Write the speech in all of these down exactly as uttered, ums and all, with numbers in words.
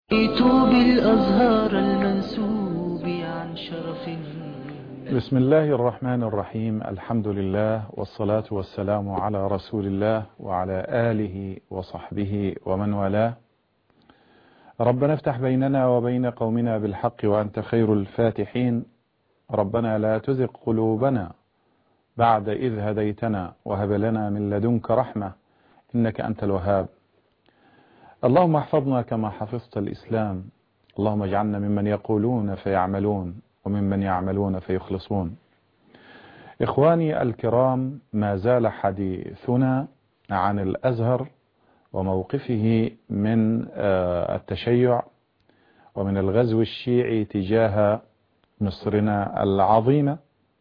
بالأزهار المنسوب عن شرف. بسم الله الرحمن الرحيم. الحمد لله والصلاة والسلام على رسول الله وعلى آله وصحبه ومن والاه. ربنا افتح بيننا وبين قومنا بالحق وأنت خير الفاتحين. ربنا لا تزغ قلوبنا بعد إذ هديتنا وهب لنا من لدنك رحمة إنك أنت الوهاب. اللهم احفظنا كما حفظت الإسلام. اللهم اجعلنا ممن يقولون فيعملون وممن يعملون فيخلصون. إخواني الكرام، ما زال حديثنا عن الأزهر وموقفه من التشيع ومن الغزو الشيعي تجاه مصرنا العظيمة،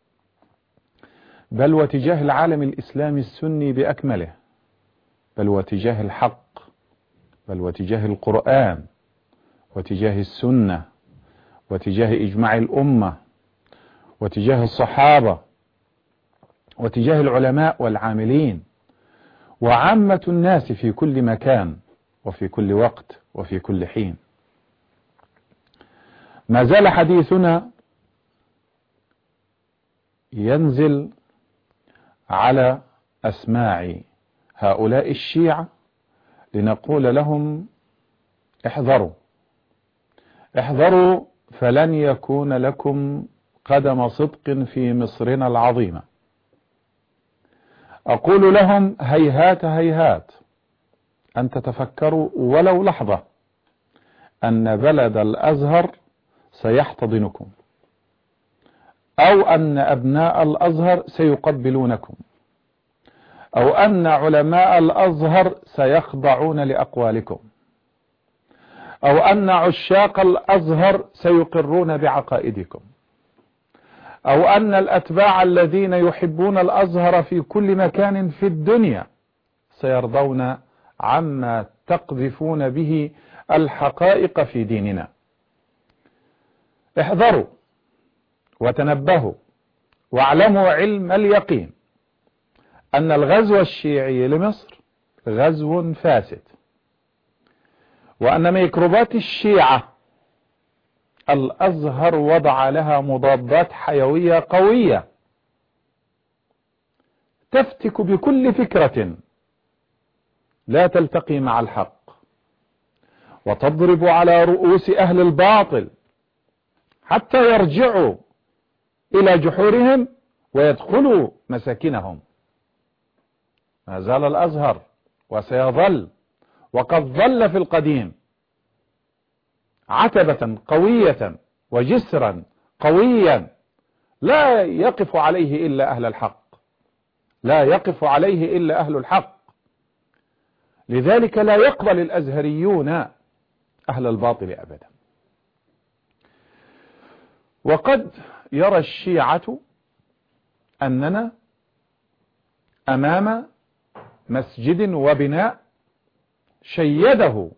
بل وتجاه العالم الإسلامي السني بأكمله، بل وتجاه الحق، بل وتجاه القرآن وتجاه السنة وتجاه إجماع الأمة وتجاه الصحابة وتجاه العلماء والعاملين وعامة الناس في كل مكان وفي كل وقت وفي كل حين. ما زال حديثنا ينزل على أسماع هؤلاء الشيعة لنقول لهم احذروا احذروا فلن يكون لكم قدم صدق في مصرنا العظيمة. أقول لهم هيهات هيهات أن تتفكروا ولو لحظة أن بلد الأزهر سيحتضنكم، أو أن أبناء الأزهر سيقبلونكم، أو أن علماء الأزهر سيخضعون لأقوالكم، أو أن عشاق الأزهر سيقرون بعقائدكم، أو أن الأتباع الذين يحبون الأزهر في كل مكان في الدنيا سيرضون عما تقذفون به الحقائق في ديننا. احذروا وتنبهوا واعلموا علم اليقين أن الغزو الشيعي لمصر غزو فاسد، وأن ميكروبات الشيعة الأزهر وضع لها مضادات حيوية قوية تفتك بكل فكرة لا تلتقي مع الحق وتضرب على رؤوس أهل الباطل حتى يرجعوا إلى جحورهم ويدخلوا مساكنهم. ما زال الأزهر وسيظل وقد ظل في القديم عتبة قوية وجسرا قويا لا يقف عليه إلا أهل الحق، لا يقف عليه إلا أهل الحق. لذلك لا يقبل الأزهريون أهل الباطل أبدا. وقد يرى الشيعة أننا أمام مسجد وبناء شيده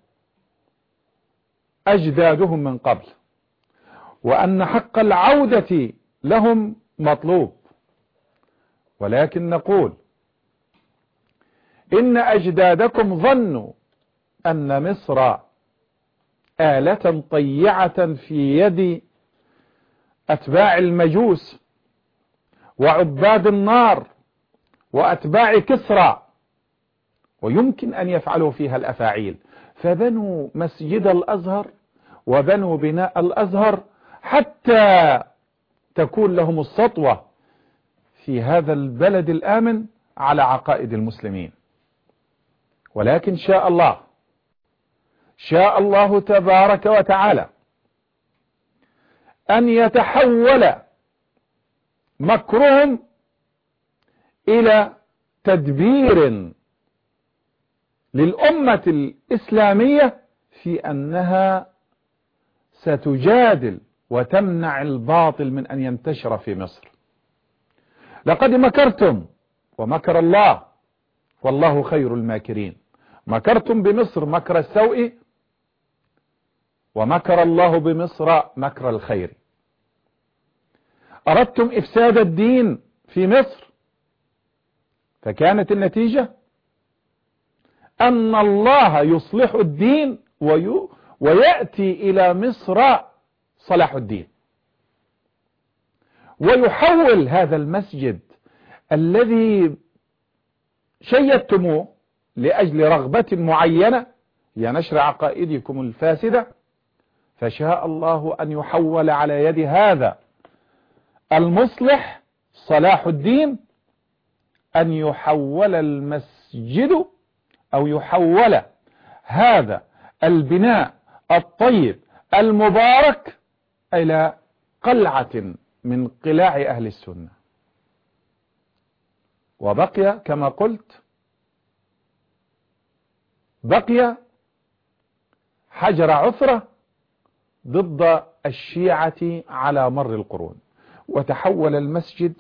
أجدادهم من قبل، وأن حق العودة لهم مطلوب. ولكن نقول إن أجدادكم ظنوا أن مصر آلة طيعة في يد أتباع المجوس وعباد النار وأتباع كسرى، ويمكن أن يفعلوا فيها الأفاعيل، فبنوا مسجد الأزهر وبنوا بناء الأزهر حتى تكون لهم السطوة في هذا البلد الآمن على عقائد المسلمين. ولكن شاء الله شاء الله تبارك وتعالى أن يتحول مكرهم إلى تدبير للأمة الإسلامية في أنها ستجادل وتمنع الباطل من أن ينتشر في مصر. لقد مكرتم ومكر الله والله خير الماكرين. مكرتم بمصر مكر السوء ومكر الله بمصر مكر الخير. أردتم إفساد الدين في مصر، فكانت النتيجة أن الله يصلح الدين ويأتي إلى مصر صلاح الدين ويحول هذا المسجد الذي شيدتموه لأجل رغبة معينة هي نشر عقائدكم الفاسدة، فشاء الله أن يحول على يد هذا المصلح صلاح الدين، أن يحول المسجد أو يحول هذا البناء الطيب المبارك إلى قلعة من قلاع أهل السنة. وبقي كما قلت بقي حجر عثرة ضد الشيعة على مر القرون، وتحول المسجد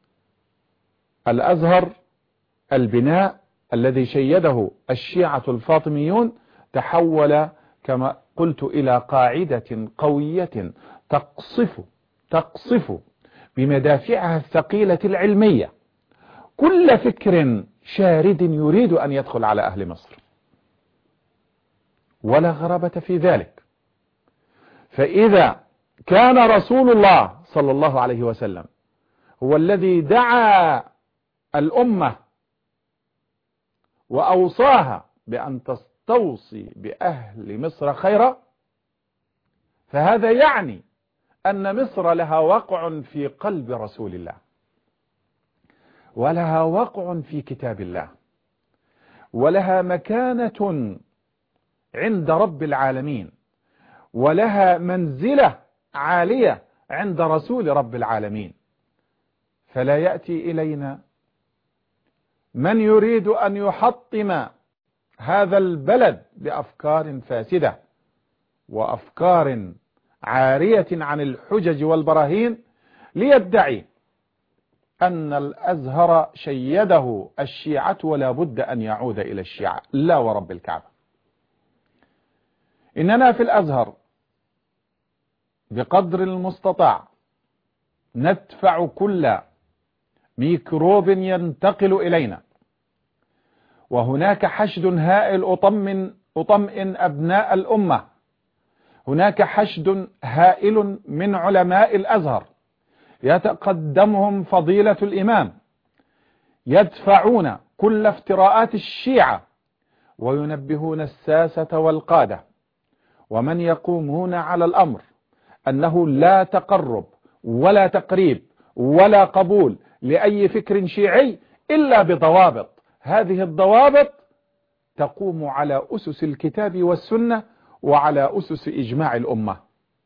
الأزهر البناء الذي شيده الشيعة الفاطميون تحول كما قلت إلى قاعدة قوية تقصف تقصف بمدافعها الثقيلة العلمية كل فكر شارد يريد أن يدخل على أهل مصر. ولا غرابة في ذلك، فإذا كان رسول الله صلى الله عليه وسلم هو الذي دعا الأمة وأوصاها بأن تستوصي بأهل مصر خيرا، فهذا يعني أن مصر لها وقع في قلب رسول الله، ولها وقع في كتاب الله، ولها مكانة عند رب العالمين، ولها منزلة عالية عند رسول رب العالمين. فلا يأتي إلينا من يريد أن يحطم هذا البلد بأفكار فاسدة وأفكار عارية عن الحجج والبراهين ليدعي أن الأزهر شيده الشيعة ولا بد أن يعود إلى الشيعة. لا ورب الكعبة، إننا في الأزهر بقدر المستطاع ندفع كل ميكروب ينتقل إلينا، وهناك حشد هائل أطمن أطمئن أبناء الأمة، هناك حشد هائل من علماء الأزهر يتقدمهم فضيلة الإمام يدفعون كل افتراءات الشيعة وينبهون الساسة والقادة ومن يقومون على الأمر أنه لا تقرب ولا تقريب ولا قبول لأي فكر شيعي إلا بضوابط. هذه الضوابط تقوم على أسس الكتاب والسنة وعلى أسس إجماع الأمة.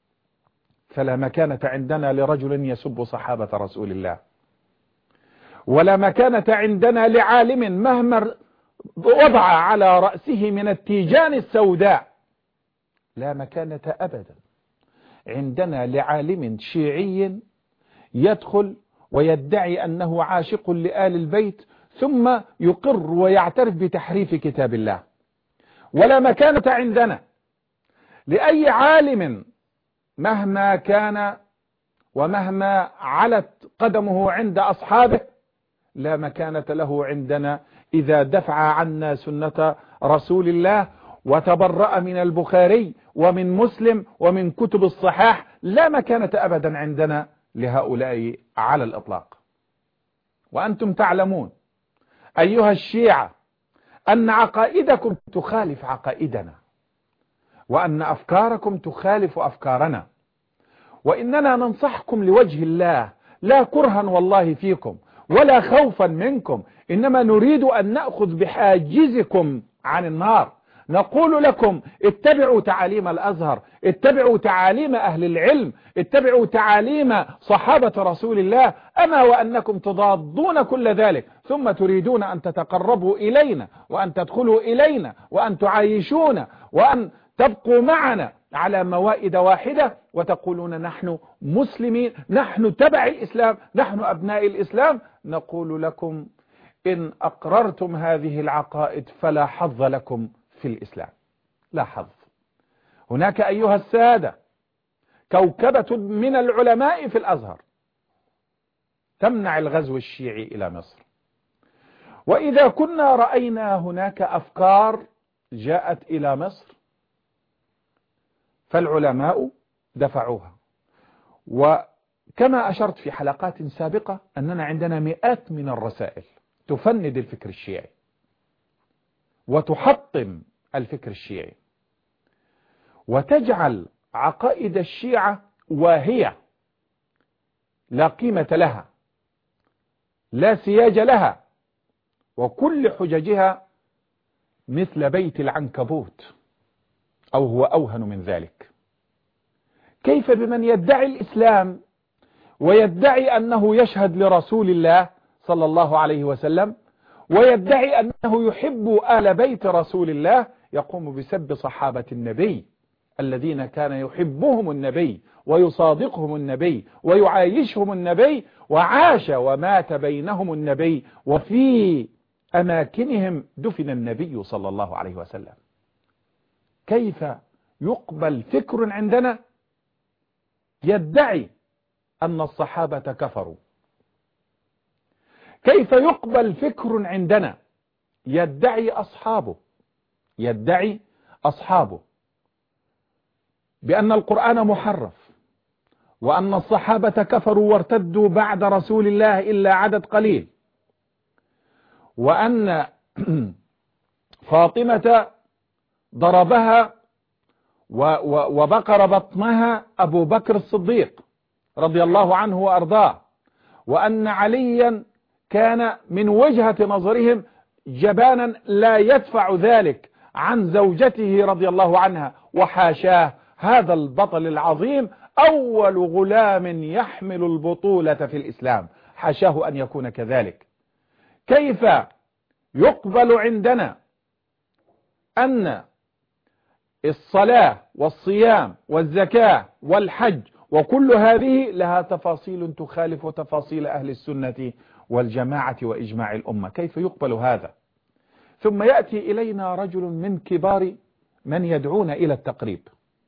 فلا مكانة عندنا لرجل يسب صحابة رسول الله، ولا مكانة عندنا لعالم مهما وضع على رأسه من التيجان السوداء، لا مكانة أبدا عندنا لعالم شيعي يدخل ويدعي أنه عاشق لآل البيت ثم يقر ويعترف بتحريف كتاب الله. ولا مكانة عندنا لأي عالم مهما كان ومهما علت قدمه عند أصحابه، لا مكانة له عندنا إذا دفع عنا سنة رسول الله وتبرأ من البخاري ومن مسلم ومن كتب الصحاح. لا مكانة أبدا عندنا لهؤلاء على الإطلاق. وأنتم تعلمون أيها الشيعة أن عقائدكم تخالف عقائدنا، وأن أفكاركم تخالف أفكارنا، وإننا ننصحكم لوجه الله لا كرها والله فيكم ولا خوفا منكم، إنما نريد أن نأخذ بحاجزكم عن النار. نقول لكم اتبعوا تعاليم الأزهر، اتبعوا تعاليم أهل العلم، اتبعوا تعاليم صحابة رسول الله. أما وأنكم تضادون كل ذلك ثم تريدون أن تتقربوا إلينا وأن تدخلوا إلينا وأن تعيشونا وأن تبقوا معنا على موائد واحدة وتقولون نحن مسلمين، نحن تبع الإسلام، نحن أبناء الإسلام. نقول لكم إن أقررتم هذه العقائد فلا حظ لكم في الإسلام، لا حظ. هناك أيها السادة كوكبة من العلماء في الأزهر تمنع الغزو الشيعي إلى مصر. وإذا كنا رأينا هناك أفكار جاءت إلى مصر فالعلماء دفعوها. وكما أشرت في حلقات سابقة أننا عندنا مئات من الرسائل تفند الفكر الشيعي وتحطم الفكر الشيعي وتجعل عقائد الشيعة واهية لا قيمة لها، لا سياج لها، وكل حججها مثل بيت العنكبوت أو هو أوهن من ذلك. كيف بمن يدعي الإسلام ويدعي أنه يشهد لرسول الله صلى الله عليه وسلم ويدعي أنه يحب آل بيت رسول الله يقوم بسب صحابة النبي الذين كان يحبهم النبي ويصادقهم النبي ويعايشهم النبي وعاش ومات بينهم النبي وفي أماكنهم دفن النبي صلى الله عليه وسلم. كيف يقبل فكر عندنا يدعي أن الصحابة كفروا؟ كيف يقبل فكر عندنا يدعي أصحابه يدعي أصحابه بأن القرآن محرف وأن الصحابة كفروا وارتدوا بعد رسول الله إلا عدد قليل، وأن فاطمة ضربها وبقر بطنها أبو بكر الصديق رضي الله عنه وأرضاه، وأن عليا كان من وجهة نظرهم جبانا لا يدفع ذلك عن زوجته رضي الله عنها، وحاشاه، هذا البطل العظيم أول غلام يحمل البطولة في الإسلام، حاشاه أن يكون كذلك. كيف يقبل عندنا أن الصلاة والصيام والزكاة والحج وكل هذه لها تفاصيل تخالف تفاصيل أهل السنة والجماعة وإجماع الأمة؟ كيف يقبل هذا؟ ثم يأتي إلينا رجل من كبار من يدعون إلى التقريب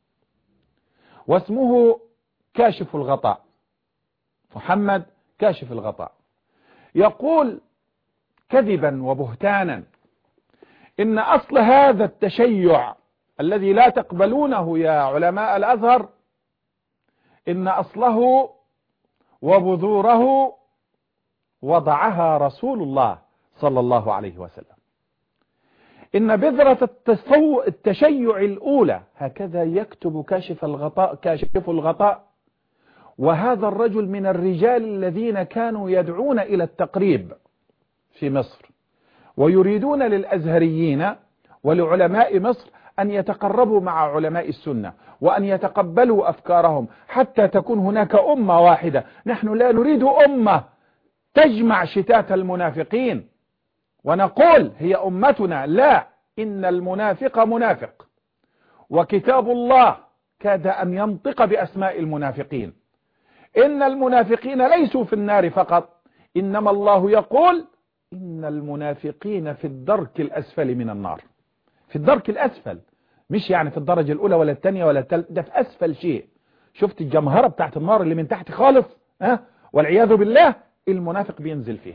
واسمه كاشف الغطاء، محمد كاشف الغطاء، يقول كذبا وبهتانا إن أصل هذا التشيع الذي لا تقبلونه يا علماء الأزهر إن أصله وبذوره وضعها رسول الله صلى الله عليه وسلم. إن بذرة التشيع الأولى، هكذا يكتب كاشف الغطاء كاشف الغطاء، وهذا الرجل من الرجال الذين كانوا يدعون إلى التقريب في مصر ويريدون للأزهريين ولعلماء مصر أن يتقربوا مع علماء السنة وأن يتقبلوا أفكارهم حتى تكون هناك أمة واحدة. نحن لا نريد أمة تجمع شتات المنافقين ونقول هي أمتنا، لا، إن المنافق منافق، وكتاب الله كاد أن ينطق بأسماء المنافقين. إن المنافقين ليسوا في النار فقط، إنما الله يقول إن المنافقين في الدرك الأسفل من النار، في الدرك الأسفل، مش يعني في الدرجة الأولى ولا الثانية ولا الثالثة، ده في أسفل شيء. شفت الجمهرة بتاعت النار اللي من تحت خالص، ها، والعياذ بالله المنافق بينزل فيها.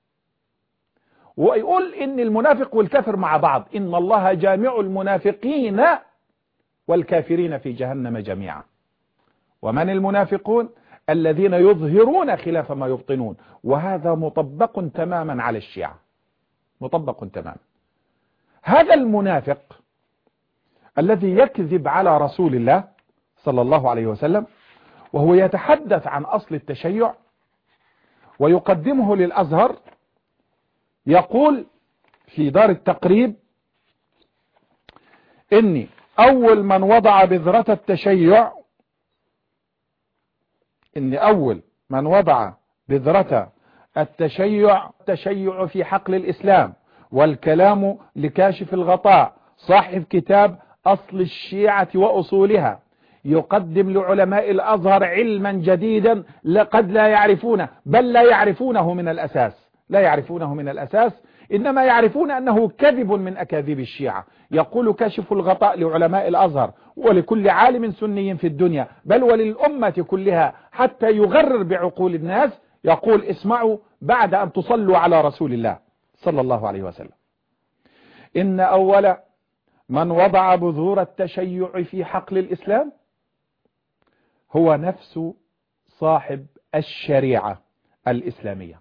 ويقول إن المنافق والكافر مع بعض، إن الله جامع المنافقين والكافرين في جهنم جميعا. ومن المنافقون؟ الذين يظهرون خلاف ما يبطنون، وهذا مطبق تماما على الشيعة، مطبق تماما. هذا المنافق الذي يكذب على رسول الله صلى الله عليه وسلم وهو يتحدث عن أصل التشيع ويقدمه للأزهر، يقول في دار التقريب إني أول من وضع بذرة التشيع إن أول من وضع بذرة التشيع التشيع في حقل الإسلام، والكلام لكاشف الغطاء صاحب كتاب أصل الشيعة وأصولها، يقدم لعلماء الأزهر علما جديدا قد لا يعرفونه، بل لا يعرفونه من الأساس، لا يعرفونه من الأساس، إنما يعرفون أنه كذب من أكاذيب الشيعة. يقول كاشف الغطاء لعلماء الأزهر ولكل عالم سني في الدنيا، بل وللأمة كلها، حتى يغرر بعقول الناس، يقول اسمعوا بعد أن تصلوا على رسول الله صلى الله عليه وسلم: إن أول من وضع بذور التشيع في حقل الإسلام هو نفس صاحب الشريعة الإسلامية.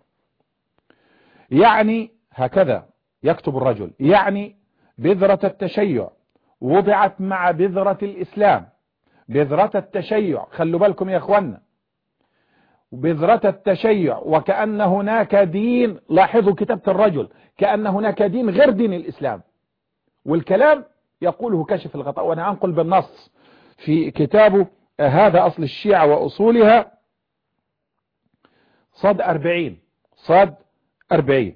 يعني هكذا يكتب الرجل، يعني بذرة التشيع وضعت مع بذرة الإسلام. بذرة التشيع، خلوا بالكم يا أخوانا، بذرة التشيع وكأن هناك دين، لاحظوا كتابة الرجل، كأن هناك دين غير دين الإسلام، والكلام يقوله كشف الغطاء، وأنا أنقل بالنص في كتابه هذا أصل الشيعة وأصولها صاد أربعين صاد أربعين،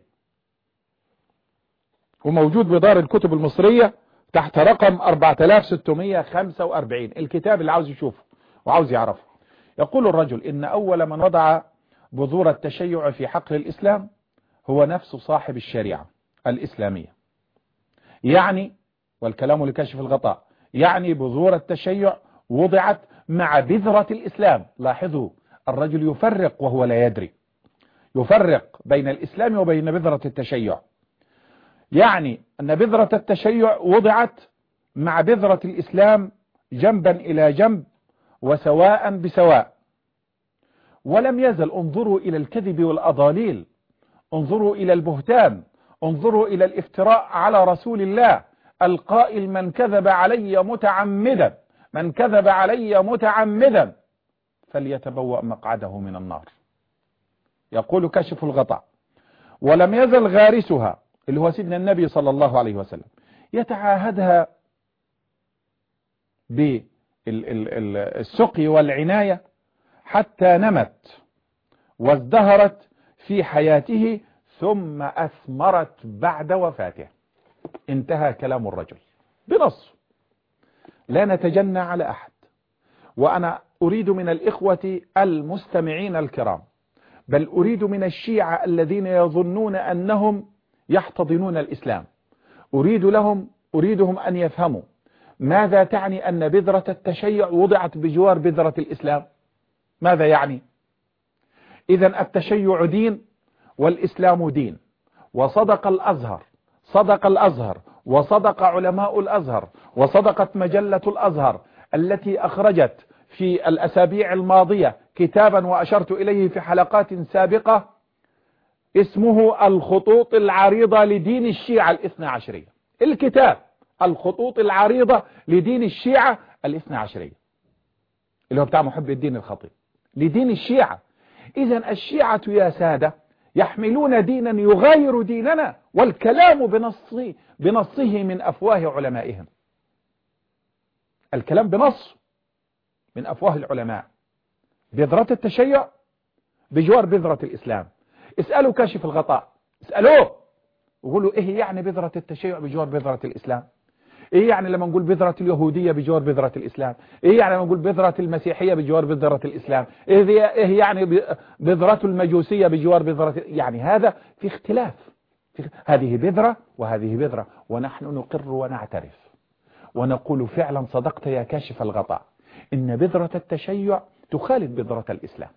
وموجود بدار الكتب المصرية تحت رقم أربعة آلاف وستمائة وخمسة وأربعين، الكتاب اللي عاوز يشوفه وعاوز يعرفه. يقول الرجل إن أول من وضع بذور التشيع في حقل الإسلام هو نفس صاحب الشريعة الإسلامية. يعني، والكلام لكشف الغطاء، يعني بذور التشيع وضعت مع بذرة الإسلام. لاحظوا الرجل يفرق وهو لا يدري، يفرق بين الإسلام وبين بذرة التشيع. يعني أن بذرة التشيع وضعت مع بذرة الإسلام جنبا إلى جنب وسواء بسواء، ولم يزل. انظروا إلى الكذب والأضاليل، انظروا إلى البهتان، انظروا إلى الافتراء على رسول الله القائل من كذب علي متعمدا من كذب علي متعمدا فليتبوأ مقعده من النار. يقول كشف الغطاء ولم يزل غارسها اللي هو سيدنا النبي صلى الله عليه وسلم يتعاهدها بالسقي والعناية حتى نمت وازدهرت في حياته ثم أثمرت بعد وفاته. انتهى كلام الرجل بنص، لا نتجنى على أحد. وأنا أريد من الإخوة المستمعين الكرام، بل أريد من الشيعة الذين يظنون أنهم يحتضنون الإسلام، أريد لهم أريدهم أن يفهموا ماذا تعني أن بذرة التشيع وضعت بجوار بذرة الإسلام. ماذا يعني؟ إذن التشيع دين والإسلام دين، وصدق الأزهر صدق الأزهر وصدق علماء الأزهر وصدقت مجلة الأزهر التي أخرجت في الأسابيع الماضية كتابا وأشرت إليه في حلقات سابقة اسمه الخطوط العريضة لدين الشيعة الاثنى عشرية. الكتاب الخطوط العريضة لدين الشيعة الاثنى عشرية اللي هو بتاع محب الدين الخطيب لدين الشيعة. إذن الشيعة يا سادة يحملون دينا يغير ديننا، والكلام بنصه, بنصه من أفواه علمائهم. الكلام بنص من أفواه العلماء. بذرة التشيع بجوار بذرة الإسلام. اسألوا كاشف الغطاء، اسألوه وقولوا إيه يعني بذرة التشيع بجوار بذرة الإسلام؟ إيه يعني لما نقول بذرة اليهودية بجوار بذرة الإسلام؟ إيه يعني لما نقول بذرة المسيحية بجوار بذرة الإسلام؟ إيه, إيه يعني بذرة المجوسية بجوار بذرة؟ يعني هذا في اختلاف، في هذه بذرة وهذه بذرة، ونحن نقر ونعترف ونقول فعلا صدقت يا كاشف الغطاء إن بذرة التشيع تخالف بذرة الإسلام.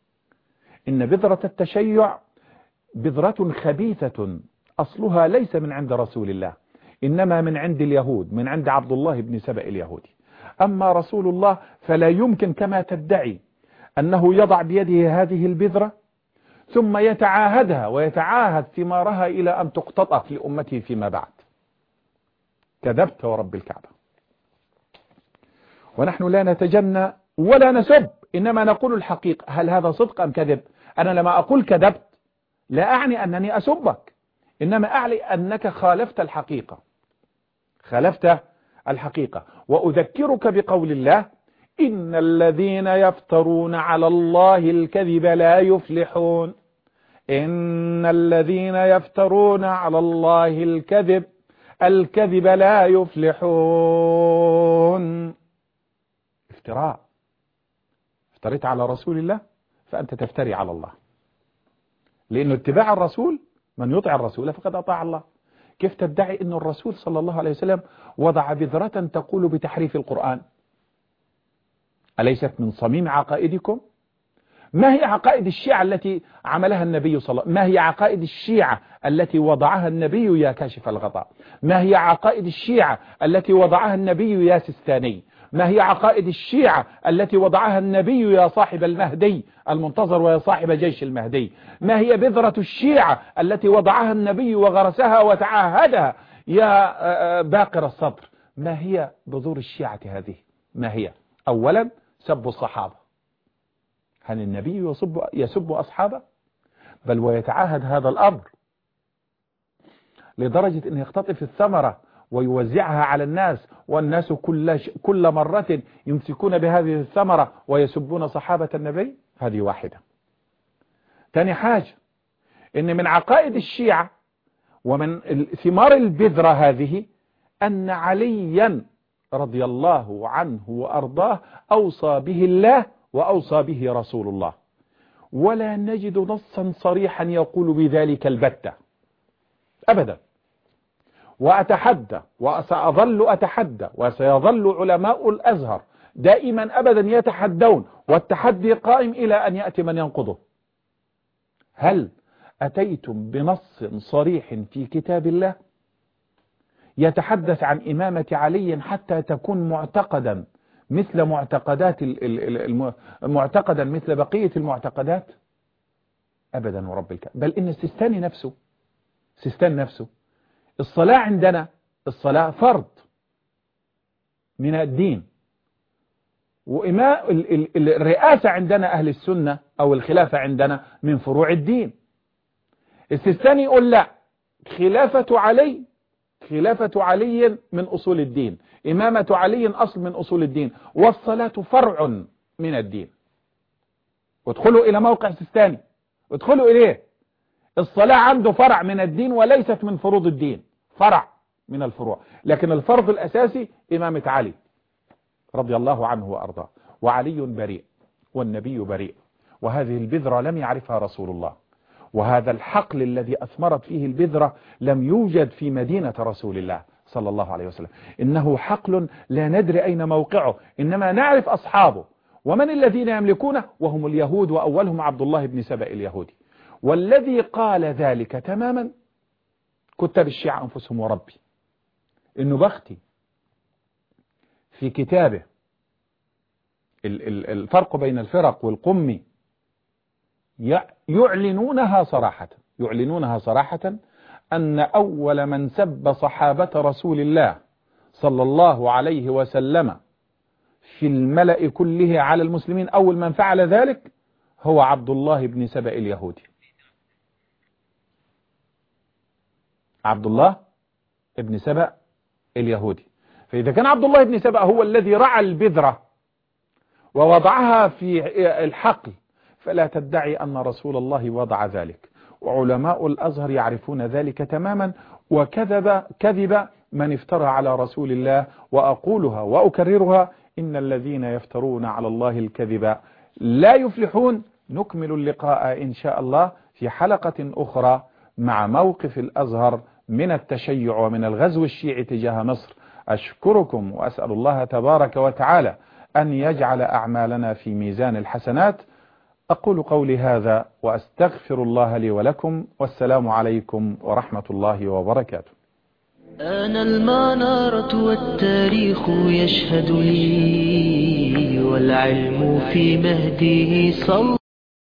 إن بذرة التشيع بذرة خبيثة أصلها ليس من عند رسول الله، إنما من عند اليهود، من عند عبد الله بن سبأ اليهودي. أما رسول الله فلا يمكن كما تدعي أنه يضع بيده هذه البذرة ثم يتعاهدها ويتعاهد ثمارها إلى أن تقتطف لأمته فيما بعد. كذبت ورب الكعبة. ونحن لا نتجنى ولا نسب، إنما نقول الحقيقة. هل هذا صدق أم كذب؟ أنا لما أقول كذبت لا أعني أنني أسبك، إنما أعني أنك خالفت الحقيقة، خالفت الحقيقة. وأذكرك بقول الله إن الذين يفترون على الله الكذب لا يفلحون. إن الذين يفترون على الله الكذب الكذب لا يفلحون. افتراء، افتريت على رسول الله فأنت تفتري على الله، لأنه اتباع الرسول، من يطع الرسول فقد أطاع الله. كيف تدعي أن الرسول صلى الله عليه وسلم وضع بذرة تقول بتحريف القرآن؟ أليست من صميم عقائدكم؟ ما هي عقائد الشيعة التي عملها النبي صلى الله عليه وسلم؟ ما هي عقائد الشيعة التي وضعها النبي يا كاشف الغطاء؟ ما هي عقائد الشيعة التي وضعها النبي يا سستاني؟ ما هي عقائد الشيعة التي وضعها النبي يا صاحب المهدي المنتظر ويا صاحب جيش المهدي؟ ما هي بذرة الشيعة التي وضعها النبي وغرسها وتعاهدها يا باقر الصدر؟ ما هي بذور الشيعة هذه؟ ما هي؟ أولا سب الصحابة. هل النبي يسب, يسب أصحابه؟ بل ويتعاهد هذا الأمر لدرجة أنه يختطف الثمرة ويوزعها على الناس، والناس كل, كل مرة يمسكون بهذه الثمرة ويسبون صحابة النبي. هذه واحدة. ثاني حاجة، أن من عقائد الشيعة ومن ثمار البذرة هذه أن عليا رضي الله عنه وأرضاه أوصى به الله وأوصى به رسول الله، ولا نجد نصا صريحا يقول بذلك البتة أبدا. وأتحدى وسأظل أتحدى وسيظل علماء الأزهر دائما أبدا يتحدون، والتحدي قائم إلى أن يأتي من ينقضه. هل أتيتم بنص صريح في كتاب الله يتحدث عن إمامة علي حتى تكون معتقدا مثل معتقدات معتقدا مثل بقية المعتقدات؟ أبدا ورب الكعبة. بل إن السيستاني نفسه سيستان نفسه الصلاة عندنا الصلاة فرض من الدين، وإماء الرئاسة عندنا أهل السنة أو الخلافة عندنا من فروع الدين. السيستاني يقول لا، خلافة علي خلافة علي من أصول الدين، إمامة علي أصل من أصول الدين، والصلاة فرع من الدين. وادخلوا إلى موقع السيستاني، ادخلوا إليه. الصلاة عنده فرع من الدين وليست من فروض الدين، فرع من الفروع، لكن الفرض الأساسي إمامة علي رضي الله عنه وأرضاه، وعلي بريء والنبي بريء، وهذه البذرة لم يعرفها رسول الله، وهذا الحقل الذي أثمرت فيه البذرة لم يوجد في مدينة رسول الله صلى الله عليه وسلم. إنه حقل لا ندري أين موقعه، إنما نعرف أصحابه ومن الذين يملكونه، وهم اليهود، وأولهم عبد الله بن سبأ اليهودي. والذي قال ذلك تماما كتاب الشيعة أنفسهم وربي. النبختي في كتابه الفرق بين الفرق والقمي يعلنونها صراحة يعلنونها صراحة أن أول من سب صحابة رسول الله صلى الله عليه وسلم في الملأ كله على المسلمين، أول من فعل ذلك هو عبد الله بن سبأ اليهودي. عبد الله بن سبأ اليهودي. فإذا كان عبد الله بن سبأ هو الذي رعى البذرة ووضعها في الحقل، فلا تدعي أن رسول الله وضع ذلك. وعلماء الأزهر يعرفون ذلك تماما، وكذب كذب من افترى على رسول الله. وأقولها وأكررها: إن الذين يفترون على الله الكذب لا يفلحون. نكمل اللقاء إن شاء الله في حلقة أخرى مع موقف الأزهر من التشيع ومن الغزو الشيعي تجاه مصر. أشكركم وأسأل الله تبارك وتعالى أن يجعل أعمالنا في ميزان الحسنات. أقول قولي هذا وأستغفر الله لي ولكم، والسلام عليكم ورحمة الله وبركاته. أنا المنارة والتاريخ يشهد لي، والعلم في مهده صلى